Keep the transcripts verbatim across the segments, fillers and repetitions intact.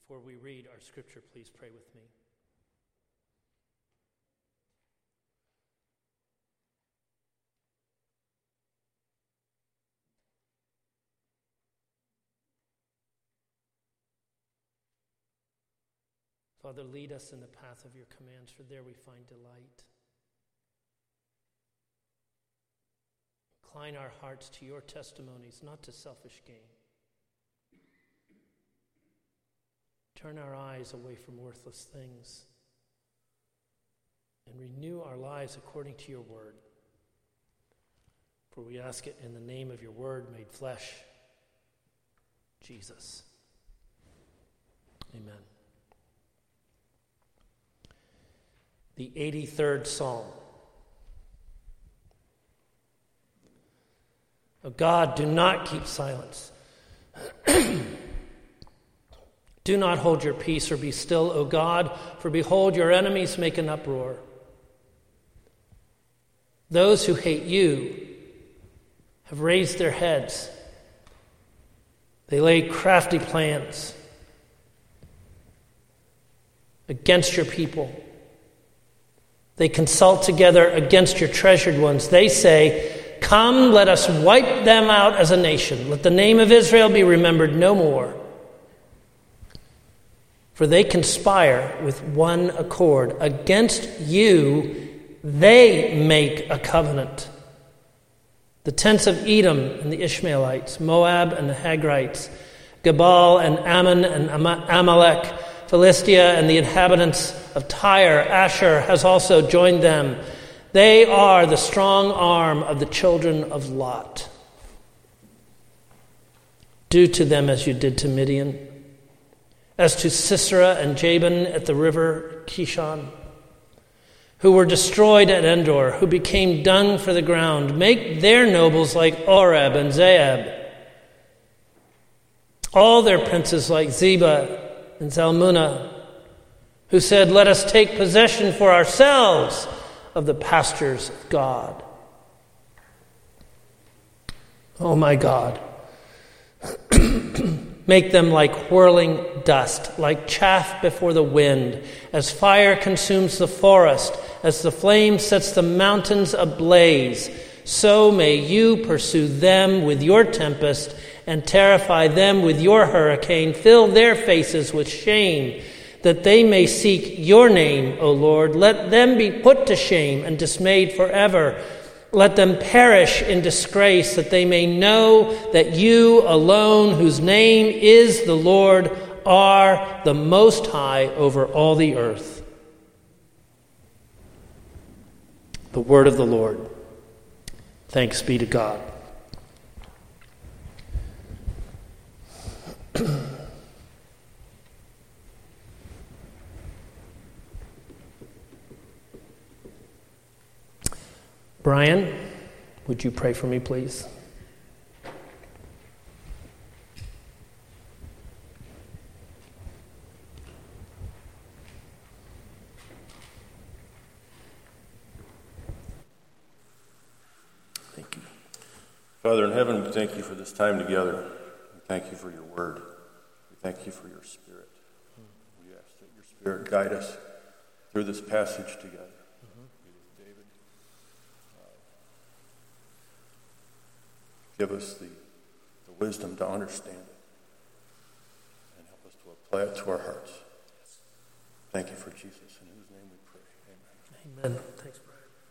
Before we read our scripture, please pray with me. Father, lead us in the path of your commands, for there we find delight. Incline our hearts to your testimonies, not to selfish gain. Turn our eyes away from worthless things and renew our lives according to your word. For we ask it in the name of your word made flesh, Jesus. Amen. The eighty-third Psalm. O God, do not keep silence. Do not hold your peace or be still, O God, for behold, your enemies make an uproar. Those who hate you have raised their heads. They lay crafty plans against your people. They consult together against your treasured ones. They say, come, let us wipe them out as a nation. Let the name of Israel be remembered no more. For they conspire with one accord. Against you they make a covenant. The tents of Edom and the Ishmaelites, Moab and the Hagrites, Gebal and Ammon and Amalek, Philistia and the inhabitants of Tyre, Asher has also joined them. They are the strong arm of the children of Lot. Do to them as you did to Midian, as to Sisera and Jabin at the river Kishon, who were destroyed at Endor, who became dung for the ground. Make their nobles like Oreb and Zeeb, all their princes like Zeba and Zalmunna, who said, let us take possession for ourselves of the pastures of God. Oh my God, make them like whirling dust, like chaff before the wind, as fire consumes the forest, as the flame sets the mountains ablaze. So may you pursue them with your tempest and terrify them with your hurricane. Fill their faces with shame, that they may seek your name, O Lord. Let them be put to shame and dismayed forever. Let them perish in disgrace, that they may know that you alone, whose name is the Lord, are the Most High over all the earth. The word of the Lord. Thanks be to God. Brian, would you pray for me, please? Thank you. Father in heaven, we thank you for this time together. We thank you for your word. We thank you for your spirit. We ask that your spirit guide us through this passage together. Give us the, the wisdom to understand it and help us to apply it to our hearts. Thank you for Jesus, in whose name we pray. Amen. Amen. Thanks,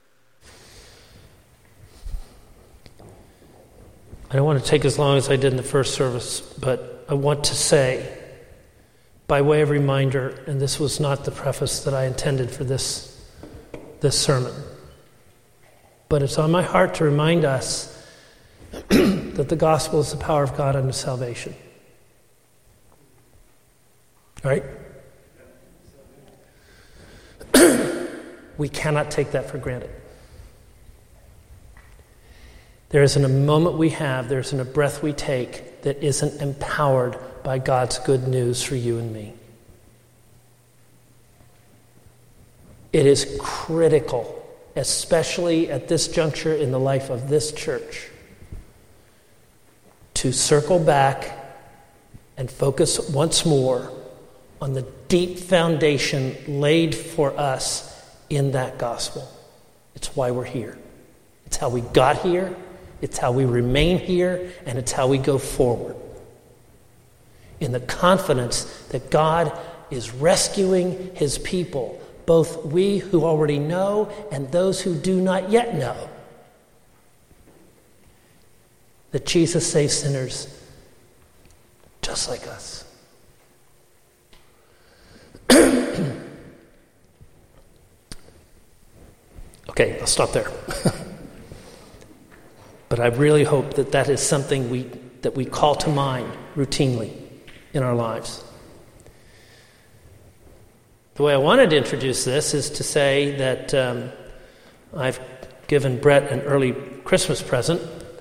Brian. I don't want to take as long as I did in the first service, but I want to say, by way of reminder, and this was not the preface that I intended for this, this sermon, but it's on my heart to remind us that the gospel is the power of God unto salvation. All right? We cannot take that for granted. There isn't a moment we have, there isn't a breath we take that isn't empowered by God's good news for you and me. It is critical, especially at this juncture in the life of this church, to circle back and focus once more on the deep foundation laid for us in that gospel. It's why we're here. It's how we got here, it's how we remain here, and it's how we go forward. In the confidence that God is rescuing his people, both we who already know and those who do not yet know, that Jesus saves sinners just like us. Okay, I'll stop there. But I really hope that that is something we that we call to mind routinely in our lives. The way I wanted to introduce this is to say that um, I've given Brett an early Christmas present.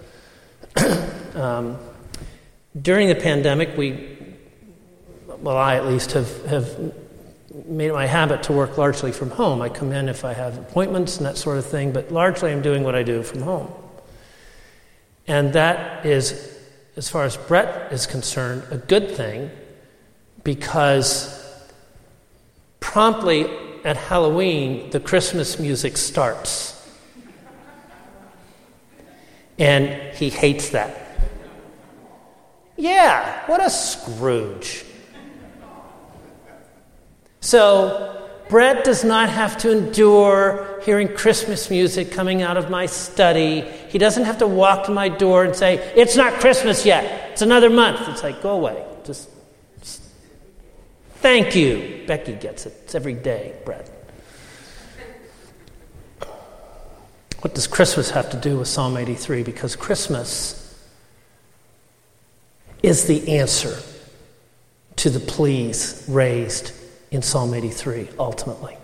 um, during the pandemic, we, well, I at least have, have made it my habit to work largely from home. I come in if I have appointments and that sort of thing, but largely I'm doing what I do from home. And that is, as far as Brett is concerned, a good thing, because promptly at Halloween, the Christmas music starts. And he hates that. Yeah, what a Scrooge. So, Brett does not have to endure hearing Christmas music coming out of my study. He doesn't have to walk to my door and say, it's not Christmas yet. It's another month. It's like, go away. Just, just thank you. Becky gets it. It's every day, Brett. What does Christmas have to do with Psalm eighty-three? Because Christmas is the answer to the pleas raised in Psalm eighty-three, ultimately.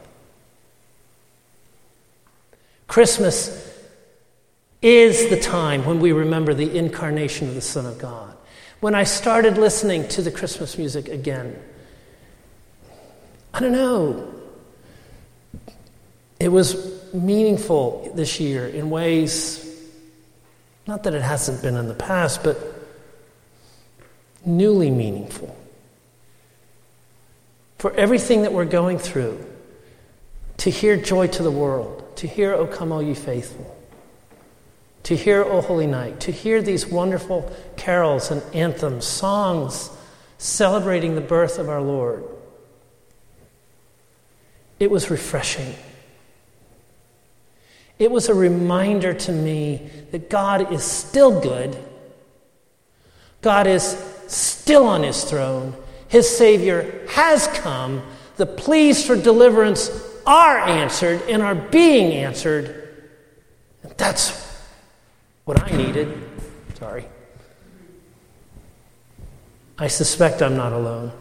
Christmas is the time when we remember the incarnation of the Son of God. When I started listening to the Christmas music again, I don't know, it was meaningful this year in ways, not that it hasn't been in the past, but newly meaningful. For everything that we're going through, to hear Joy to the World, to hear O Come All Ye Faithful, to hear O Holy Night, to hear these wonderful carols and anthems, songs celebrating the birth of our Lord, it was refreshing. It was a reminder to me that God is still good. God is still on his throne. His Savior has come. The pleas for deliverance are answered and are being answered. And that's what I needed. Sorry. I suspect I'm not alone.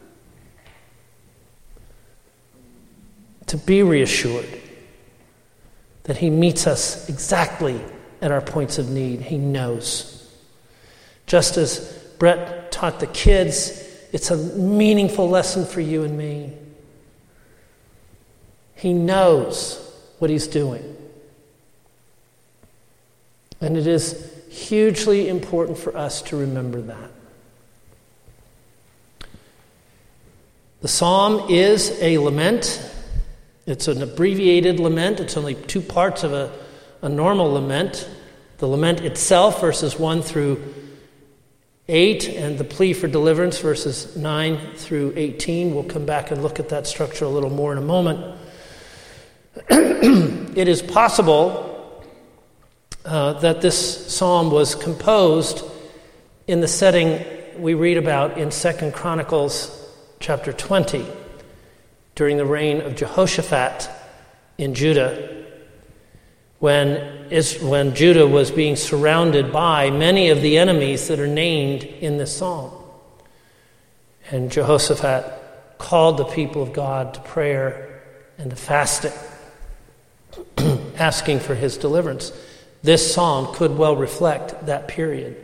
To be reassured that he meets us exactly at our points of need. He knows. Just as Brett taught the kids, it's a meaningful lesson for you and me. He knows what he's doing. And it is hugely important for us to remember that. The psalm is a lament. It's an abbreviated lament. It's only two parts of a, a normal lament. The lament itself, verses one through eight, and the plea for deliverance, verses nine through eighteen. We'll come back and look at that structure a little more in a moment. It is possible uh, that this psalm was composed in the setting we read about in Second Chronicles chapter twenty, during the reign of Jehoshaphat in Judah, when, when Judah was being surrounded by many of the enemies that are named in this psalm. And Jehoshaphat called the people of God to prayer and to fasting, asking for his deliverance. This psalm could well reflect that period.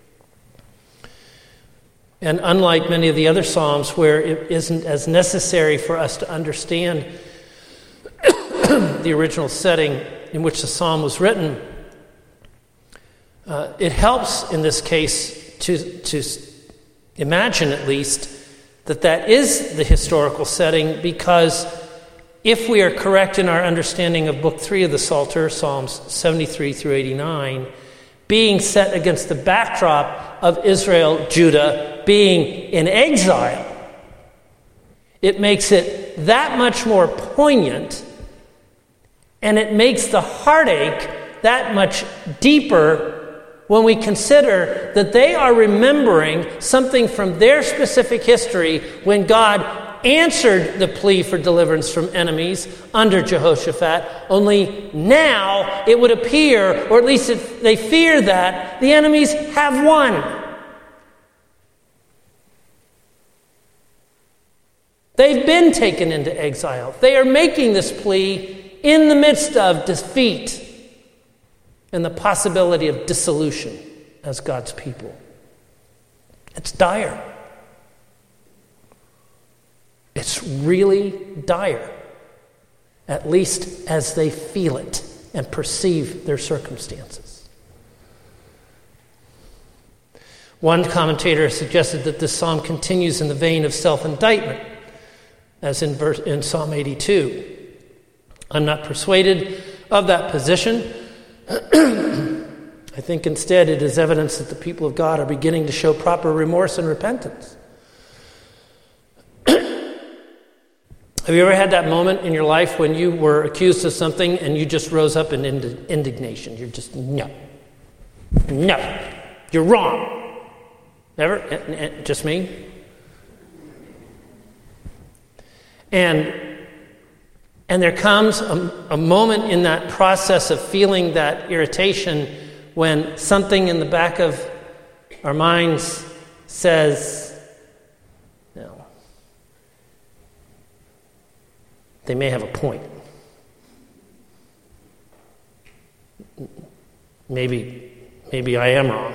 And unlike many of the other psalms where it isn't as necessary for us to understand the original setting in which the psalm was written, uh, it helps in this case to, to imagine at least that that is the historical setting, because if we are correct in our understanding of Book three of the Psalter, Psalms seventy-three through eighty-nine, being set against the backdrop of Israel, Judah, being in exile, it makes it that much more poignant, and it makes the heartache that much deeper when we consider that they are remembering something from their specific history when God answered the plea for deliverance from enemies under Jehoshaphat, only now it would appear, or at least if they fear that, the enemies have won. They've been taken into exile. They are making this plea in the midst of defeat and the possibility of dissolution as God's people. It's dire. It's really dire, at least as they feel it and perceive their circumstances. One commentator suggested that this psalm continues in the vein of self-indictment, as in, verse, in Psalm eighty-two. I'm not persuaded of that position. I think instead it is evidence that the people of God are beginning to show proper remorse and repentance. Have you ever had that moment in your life when you were accused of something and you just rose up in ind- indignation? You're just, no. No. You're wrong. Never? Just me? And And there comes a, a moment in that process of feeling that irritation when something in the back of our minds says, no, they may have a point. Maybe, maybe I am wrong.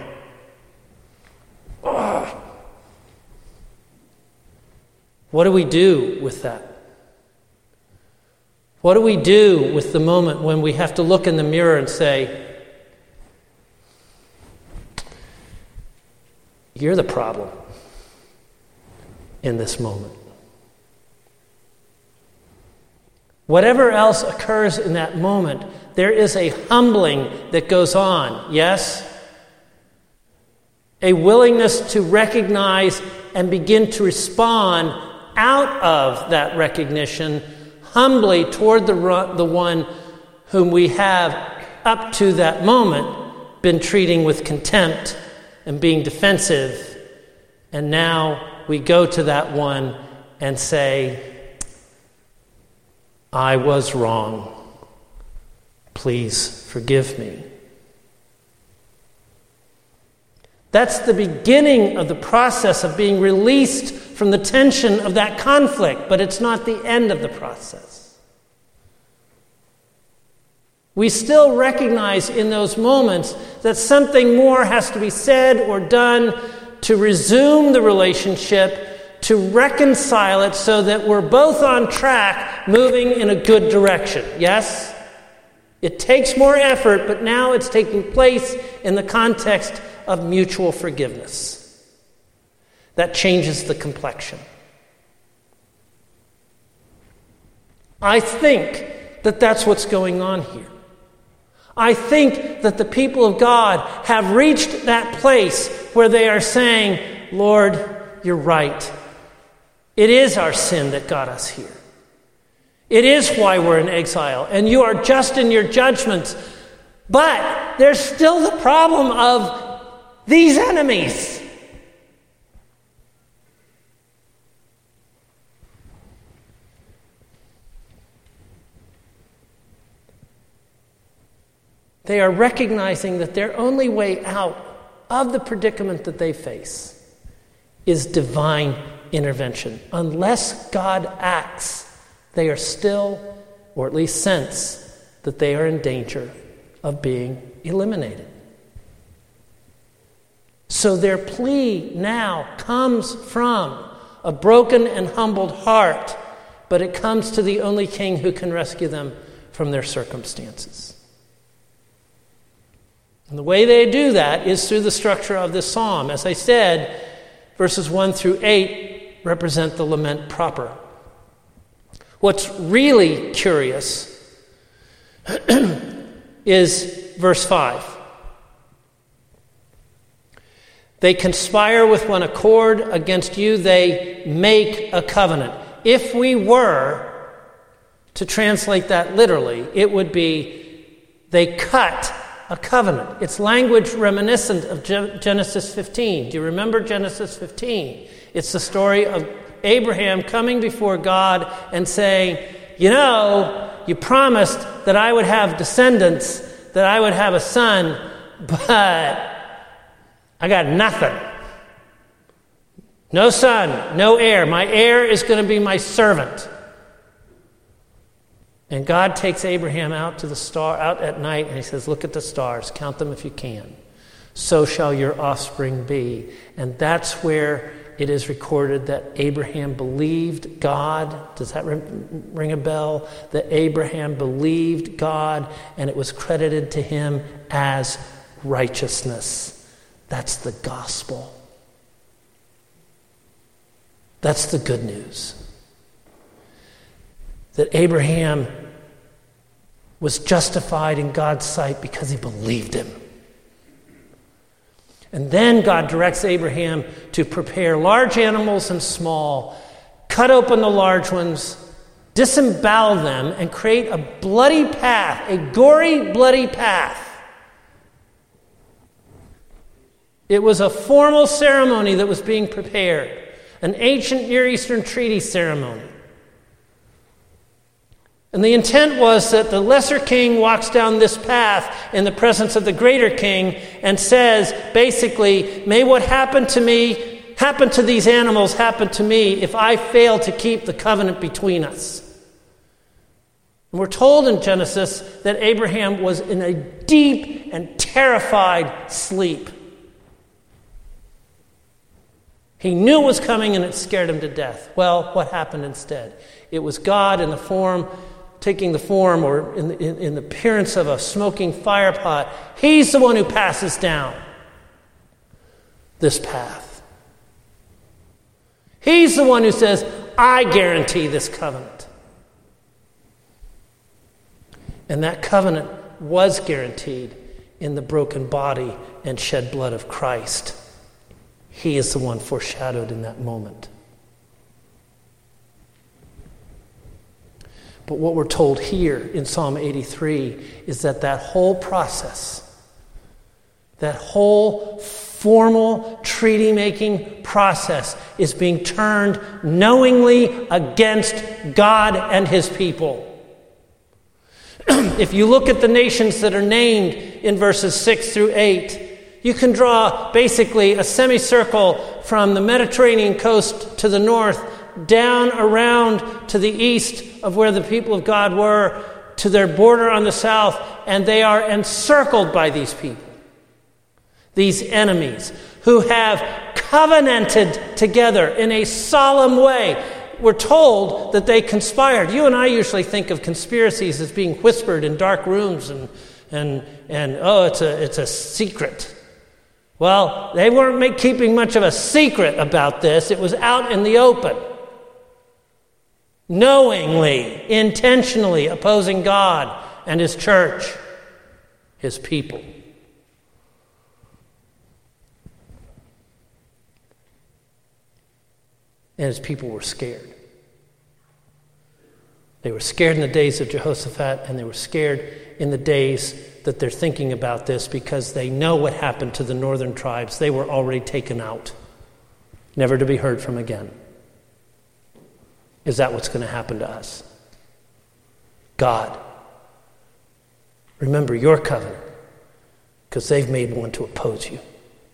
Oh. What do we do with that? What do we do with the moment when we have to look in the mirror and say, you're the problem in this moment? Whatever else occurs in that moment, there is a humbling that goes on, yes? A willingness to recognize and begin to respond out of that recognition humbly toward the, the one whom we have, up to that moment, been treating with contempt and being defensive. And now we go to that one and say, I was wrong. Please forgive me. That's the beginning of the process of being released from the tension of that conflict, but it's not the end of the process. We still recognize in those moments that something more has to be said or done to resume the relationship, to reconcile it so that we're both on track, moving in a good direction. Yes? It takes more effort, but now it's taking place in the context of mutual forgiveness. That changes the complexion. I think that that's what's going on here. I think that the people of God have reached that place where they are saying, Lord, you're right. It is our sin that got us here. It is why we're in exile, and you are just in your judgments. But there's still the problem of these enemies. They are recognizing that their only way out of the predicament that they face is divine intervention. Unless God acts, they are still, or at least sense, that they are in danger of being eliminated. So their plea now comes from a broken and humbled heart, but it comes to the only King who can rescue them from their circumstances. And the way they do that is through the structure of this psalm. As I said, verses one through eight represent the lament proper. What's really curious is verse five. They conspire with one accord against you. They make a covenant. If we were to translate that literally, it would be they cut a covenant. It's language reminiscent of Genesis fifteen. Do you remember Genesis fifteen? It's the story of Abraham coming before God and saying, you know, you promised that I would have descendants, that I would have a son, but I got nothing. No son, no heir. My heir is going to be my servant. And God takes Abraham out to the star, out at night, and he says, look at the stars, count them if you can. So shall your offspring be. And that's where it is recorded that Abraham believed God. Does that ring a bell? That Abraham believed God, and it was credited to him as righteousness. That's the gospel. That's the good news. That Abraham was justified in God's sight because he believed him. And then God directs Abraham to prepare large animals and small, cut open the large ones, disembowel them, and create a bloody path, a gory, bloody path. It was a formal ceremony that was being prepared, an ancient Near Eastern treaty ceremony. And the intent was that the lesser king walks down this path in the presence of the greater king and says, basically, may what happened to me, happen to these animals, happen to me if I fail to keep the covenant between us. And we're told in Genesis that Abraham was in a deep and terrified sleep. He knew it was coming and it scared him to death. Well, what happened instead? It was God in the form taking the form or in the, in, in the appearance of a smoking fire pot. He's the one who passes down this path. He's the one who says, I guarantee this covenant. And that covenant was guaranteed in the broken body and shed blood of Christ. He is the one foreshadowed in that moment. But what we're told here in Psalm eighty-three is that that whole process, that whole formal treaty-making process is being turned knowingly against God and his people. If you look at the nations that are named in verses six through eight, you can draw basically a semicircle from the Mediterranean coast to the north, down around to the east of where the people of God were, to their border on the south, and they are encircled by these people, these enemies, who have covenanted together in a solemn way. We're told that they conspired. You and I usually think of conspiracies as being whispered in dark rooms and and and oh, it's a it's a secret. Well, they weren't make, keeping much of a secret about this. It was out in the open. Knowingly, intentionally opposing God and his church, his people. And his people were scared. They were scared in the days of Jehoshaphat, and they were scared in the days that they're thinking about this because they know what happened to the northern tribes. They were already taken out, never to be heard from again. Is that what's going to happen to us? God, remember your covenant, because they've made one to oppose you.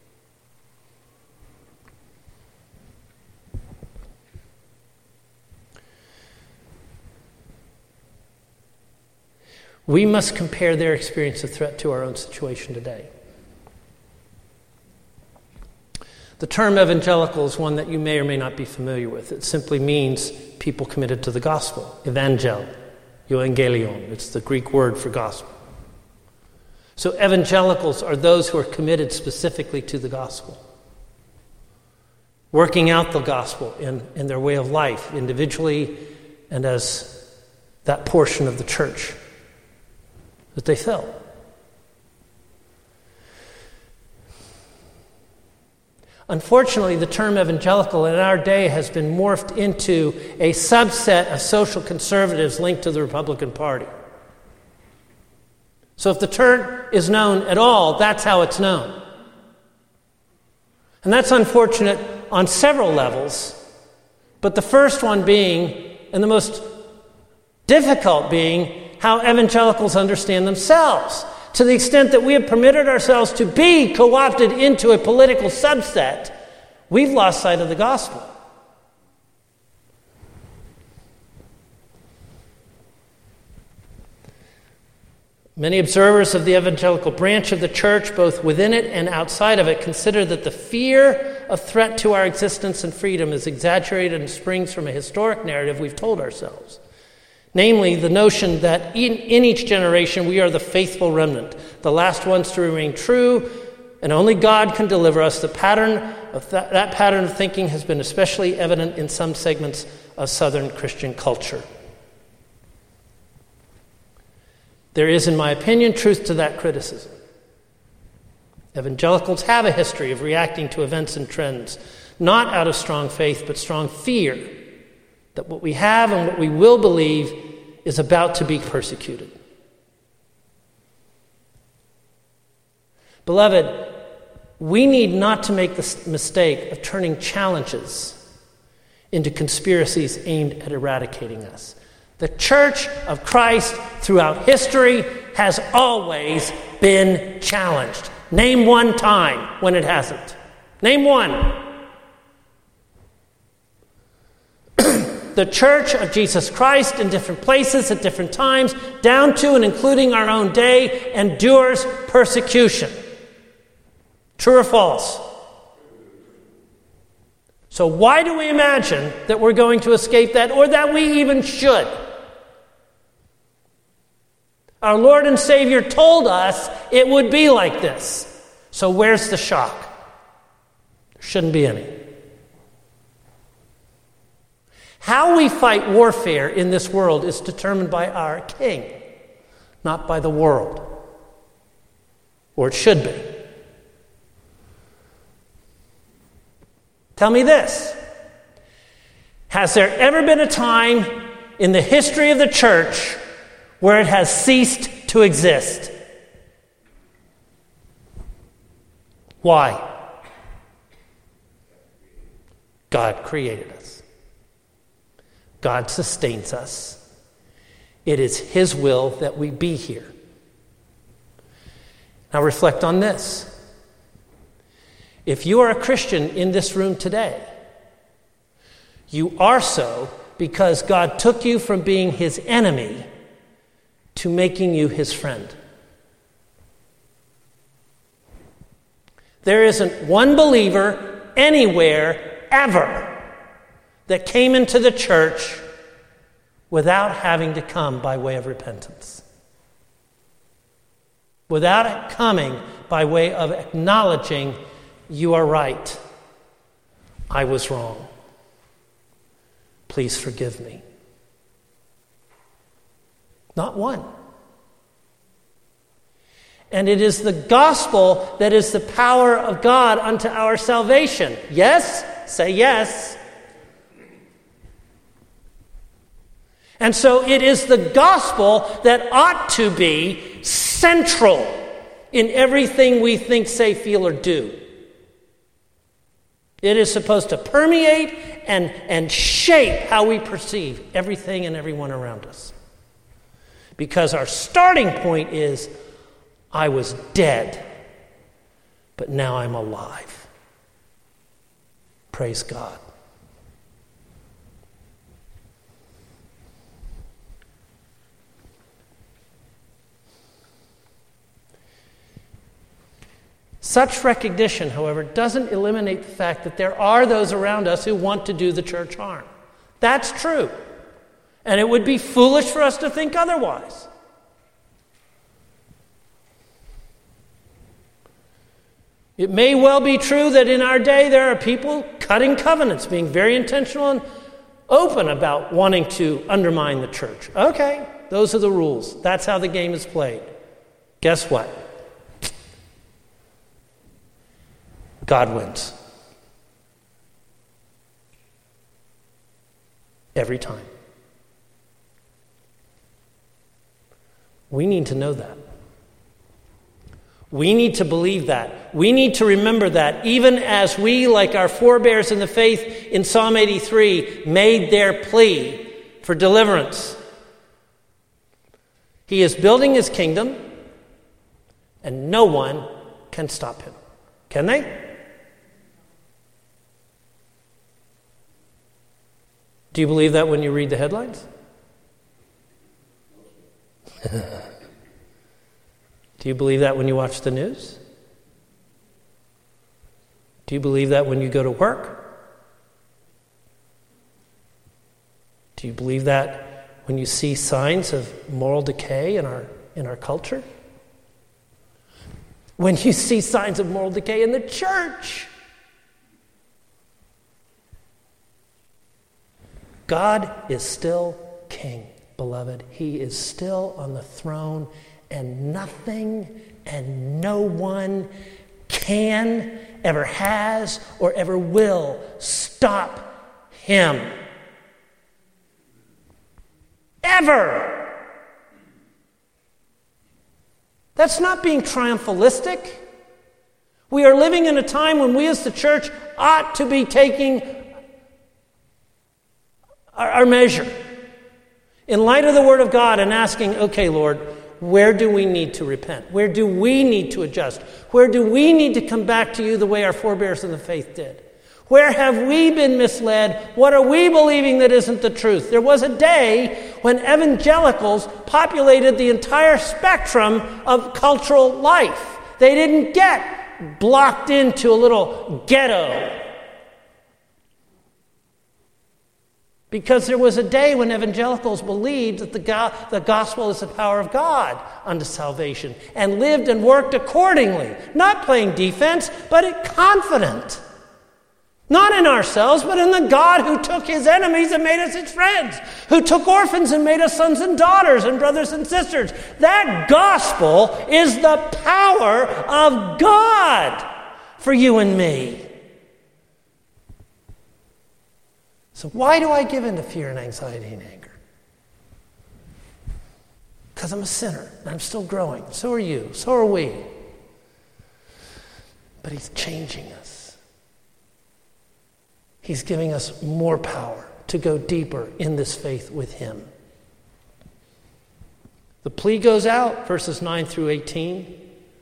We must compare their experience of threat to our own situation today. The term evangelical is one that you may or may not be familiar with. It simply means people committed to the gospel. Evangel, euangelion. It's the Greek word for gospel. So evangelicals are those who are committed specifically to the gospel. working out the gospel in, in their way of life, individually and as that portion of the church that they felt. Unfortunately, the term evangelical in our day has been morphed into a subset of social conservatives linked to the Republican Party. So if the term is known at all, that's how it's known. And that's unfortunate on several levels, but the first one being, and the most difficult being, how evangelicals understand themselves. To the extent that we have permitted ourselves to be co-opted into a political subset, we've lost sight of the gospel. Many observers of the evangelical branch of the church, both within it and outside of it, consider that the fear of threat to our existence and freedom is exaggerated and springs from a historic narrative we've told ourselves. Namely, the notion that in, in each generation we are the faithful remnant, the last ones to remain true, and only God can deliver us. The pattern of that, that pattern of thinking has been especially evident in some segments of Southern Christian culture. There is, in my opinion, truth to that criticism. Evangelicals have a history of reacting to events and trends, not out of strong faith, but strong fear that what we have and what we will believe is about to be persecuted. Beloved, we need not to make the mistake of turning challenges into conspiracies aimed at eradicating us. The Church of Christ throughout history has always been challenged. Name one time when it hasn't. Name one. The Church of Jesus Christ in different places at different times, down to and including our own day, endures persecution. True or false? So why do we imagine that we're going to escape that, or that we even should? Our Lord and Savior told us it would be like this. So where's the shock? There shouldn't be any. How we fight warfare in this world is determined by our King, not by the world. Or it should be. Tell me this. Has there ever been a time in the history of the church where it has ceased to exist? Why? God created us. God sustains us. It is His will that we be here. Now reflect on this. If you are a Christian in this room today, you are so because God took you from being His enemy to making you His friend. There isn't one believer anywhere ever that came into the church without having to come by way of repentance. Without it coming by way of acknowledging, you are right, I was wrong. Please forgive me. Not one. And it is the gospel that is the power of God unto our salvation. Yes? Say yes. And so it is the gospel that ought to be central in everything we think, say, feel, or do. It is supposed to permeate and, and shape how we perceive everything and everyone around us. Because our starting point is, I was dead, but now I'm alive. Praise God. Such recognition, however, doesn't eliminate the fact that there are those around us who want to do the church harm. That's true. And it would be foolish for us to think otherwise. It may well be true that in our day there are people cutting covenants, being very intentional and open about wanting to undermine the church. Okay, those are the rules. That's how the game is played. Guess what? God wins. Every time. We need to know that. We need to believe that. We need to remember that, even as we, like our forebears in the faith in Psalm eighty-three, made their plea for deliverance. He is building his kingdom, and no one can stop him. Can they? Do you believe that when you read the headlines? Do you believe that when you watch the news? Do you believe that when you go to work? Do you believe that when you see signs of moral decay in our in our culture? When you see signs of moral decay in the church? God is still king, beloved. He is still on the throne, and nothing and no one can, ever has, or ever will stop him. Ever. That's not being triumphalistic. We are living in a time when we as the church ought to be taking our, our measure in light of the Word of God and asking, okay, Lord, where do we need to repent? Where do we need to adjust? Where do we need to come back to you the way our forebears in the faith did? Where have we been misled? What are we believing that isn't the truth? There was a day when evangelicals populated the entire spectrum of cultural life. They didn't get blocked into a little ghetto. Because there was a day when evangelicals believed that the, go- the gospel is the power of God unto salvation and lived and worked accordingly. Not playing defense, but confident. Not in ourselves, but in the God who took his enemies and made us his friends, who took orphans and made us sons and daughters and brothers and sisters. That gospel is the power of God for you and me. So why do I give in to fear and anxiety and anger? Because I'm a sinner and I'm still growing. So are you. So are we. But he's changing us. He's giving us more power to go deeper in this faith with him. The plea goes out, verses nine through eighteen.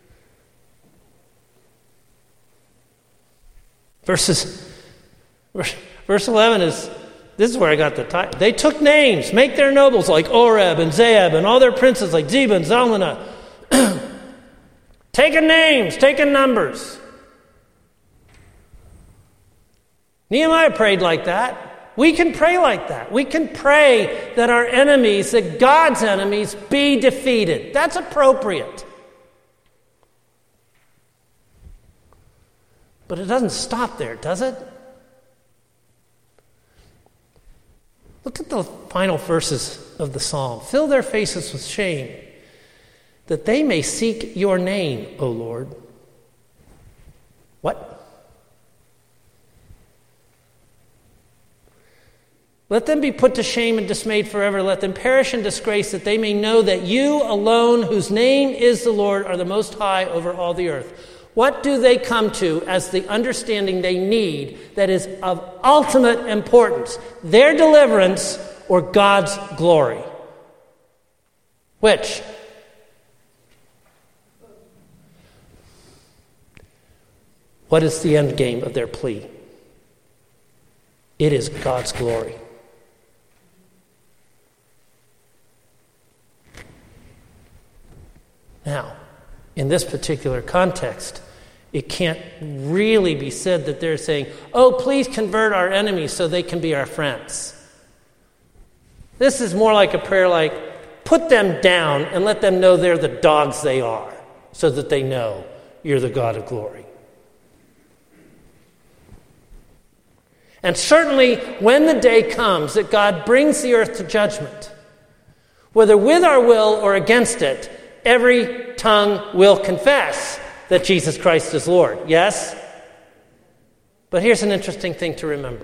Verses, verse eleven is, this is where I got the title. They took names, make their nobles like Oreb and Zeeb, and all their princes like Zeba and Zalmunna. Taking names, taking numbers. Nehemiah prayed like that. We can pray like that. We can pray that our enemies, that God's enemies, be defeated. That's appropriate. But it doesn't stop there, does it? Look at the final verses of the psalm. Fill their faces with shame, that they may seek your name, O Lord. What? Let them be put to shame and dismayed forever. Let them perish in disgrace, that they may know that you alone, whose name is the Lord, are the Most High over all the earth. What do they come to as the understanding they need that is of ultimate importance? Their deliverance or God's glory? Which? What is the end game of their plea? It is God's glory. Now, in this particular context, it can't really be said that they're saying, oh, please convert our enemies so they can be our friends. This is more like a prayer like, put them down and let them know they're the dogs they are, so that they know you're the God of glory. And certainly when the day comes that God brings the earth to judgment, whether with our will or against it, every tongue will confess that Jesus Christ is Lord. Yes? But here's an interesting thing to remember.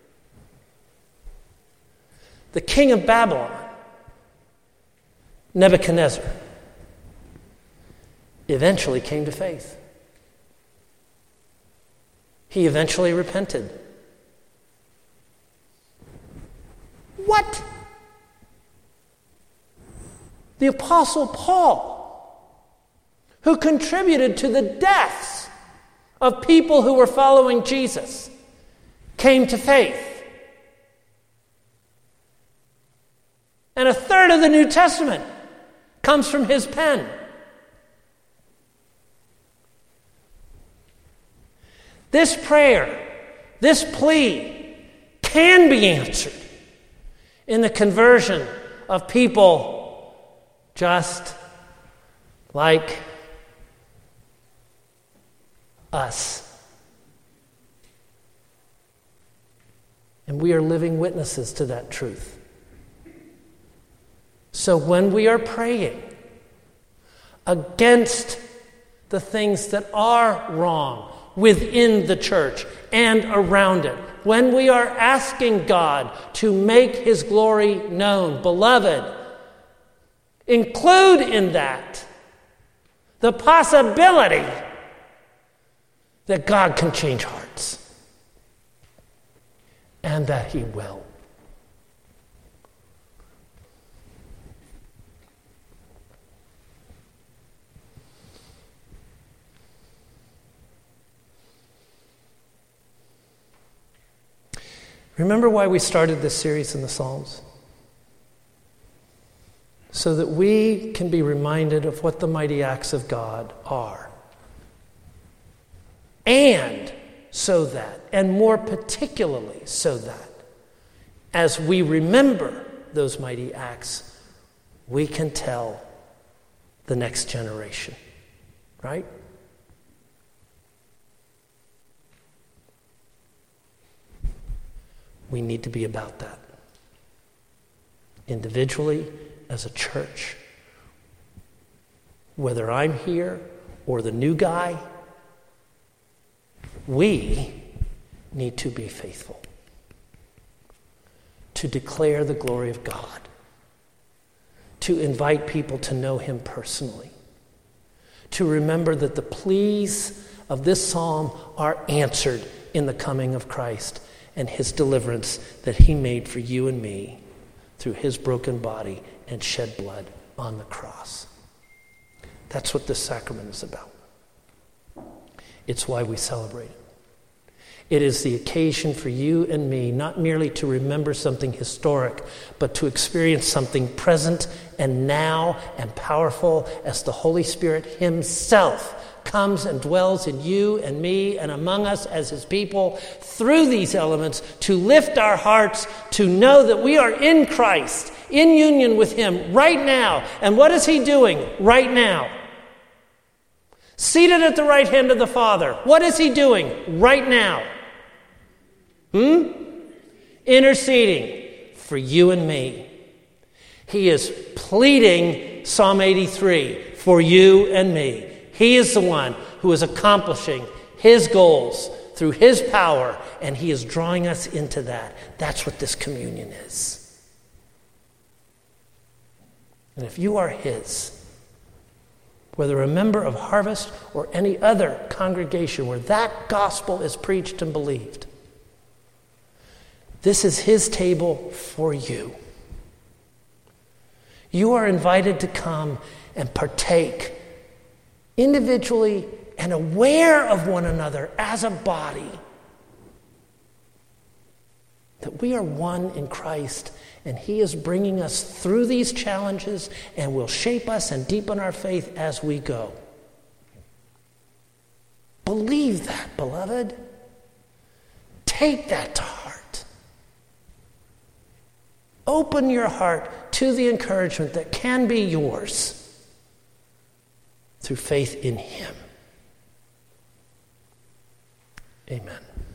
The king of Babylon, Nebuchadnezzar, eventually came to faith. He eventually repented. What? The Apostle Paul, who contributed to the deaths of people who were following Jesus, came to faith. And a third of the New Testament comes from his pen. This prayer, this plea, can be answered in the conversion of people just like us. And we are living witnesses to that truth. So when we are praying against the things that are wrong within the church and around it, when we are asking God to make his glory known, beloved, include in that the possibility that God can change hearts, and that he will. Remember why we started this series in the Psalms? So that we can be reminded of what the mighty acts of God are. And so that, and more particularly so that, as we remember those mighty acts, we can tell the next generation. Right? We need to be about that. Individually, as a church. Whether I'm here or the new guy, we need to be faithful to declare the glory of God, to invite people to know him personally, to remember that the pleas of this psalm are answered in the coming of Christ and his deliverance that he made for you and me through his broken body and shed blood on the cross. That's what this sacrament is about. It's why we celebrate it. It is the occasion for you and me not merely to remember something historic, but to experience something present and now and powerful as the Holy Spirit himself comes and dwells in you and me and among us as his people through these elements to lift our hearts to know that we are in Christ, in union with him right now. And what is he doing right now? Seated at the right hand of the Father. What is he doing right now? Hmm? Interceding for you and me. He is pleading, Psalm eighty-three, for you and me. He is the one who is accomplishing his goals through his power, and he is drawing us into that. That's what this communion is. And if you are his, whether a member of Harvest or any other congregation where that gospel is preached and believed, this is his table for you. You are invited to come and partake individually and aware of one another as a body. That we are one in Christ, and he is bringing us through these challenges and will shape us and deepen our faith as we go. Believe that, beloved. Take that to heart. Open your heart to the encouragement that can be yours through faith in him. Amen.